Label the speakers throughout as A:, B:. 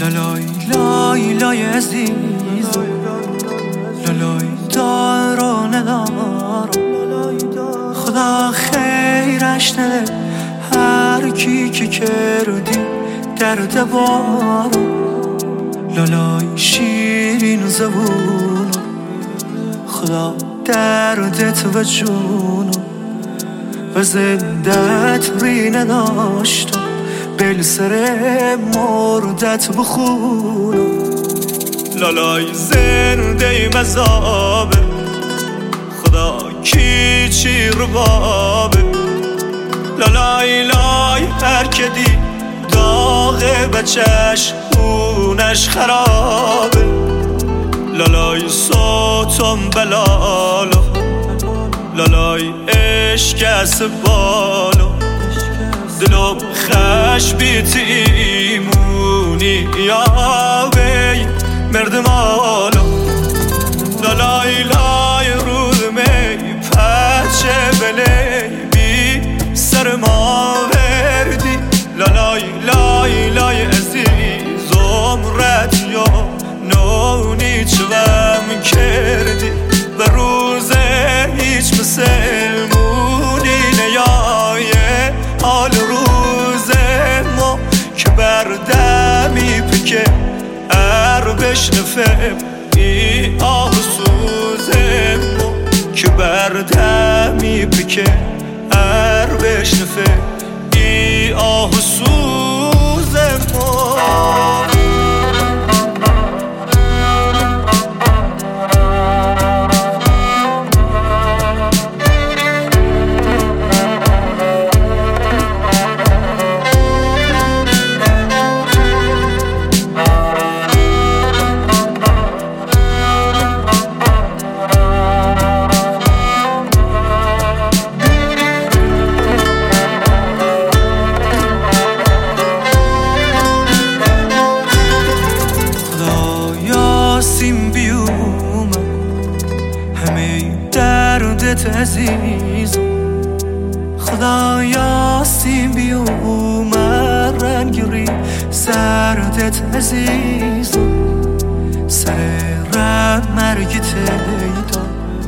A: لالای لای لای عزیز، لالای دار و ندار، خدا خیرش نده هر کی که کردی درد بارو. لالای شیرین زبونو، خدا دردت و جونو و زندت ری نداشتم بل سر مردت بخونو. لالای زنده مذابه، خدا کی چی ربابه. لالای لای هر که دی داغ بچش اونش خرابه. لالای صوتم بلالو، لالای عشق بالو، دلم خش بیت ایمونی یا بی مرد مالو. لالای لای رود می پچه بلی بی سر ما وردی. لالای لای لای عزیز عمرت یا نونی چوم کردی و روز هیچ مسلمونی نیایه. حال روز ما که بردمی پکه ار بشنفه ای آه سوز ما که بردمی پکه ار بشنفه ای آه سوز ما. دردت عزیزم خدایا سیم بیوم رنگری سردت عزیزم سر رب مرگت ایدان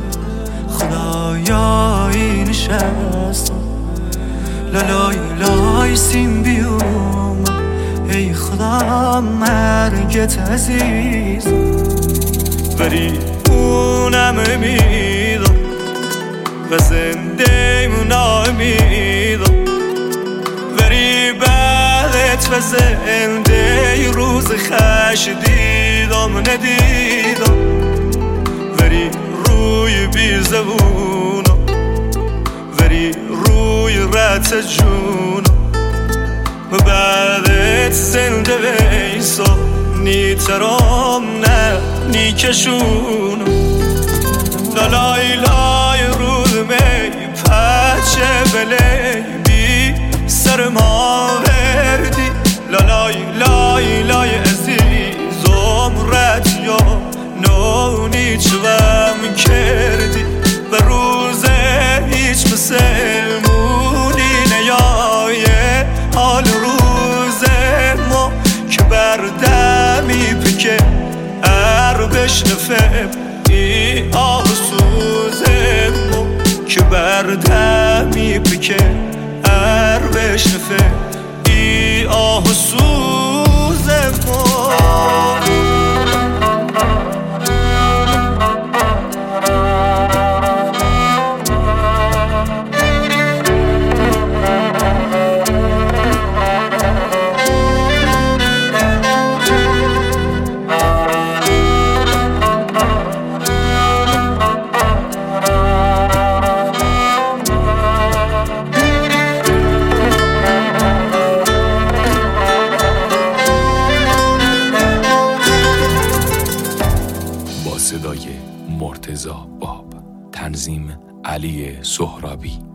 A: خدایا این نشستم. لالای لای سیم بیوم ای خدا مرگت عزیزم ولی اونم امیدم و زنده امیدم ولی بعدت و زنده روز خش دیدم ندیدم ولی روی بی زبونم ولی روی رت جونم و بعدت زنده ویسا نیترام نه نیکشونم. لالای لای رود می پچه بلی بی سر ما وردی. لالای لای لای عزیز عمرت یا نونی چوم کردی و روز هیچ مسلمونی نیایه. حال روز ما که بردمی پکه ار بشنفه ای آه سوز ما که بردمی پکه ار بشنفه ای آه سوز ما.
B: صدای مرتضی باب، تنظیم علی سهرابی.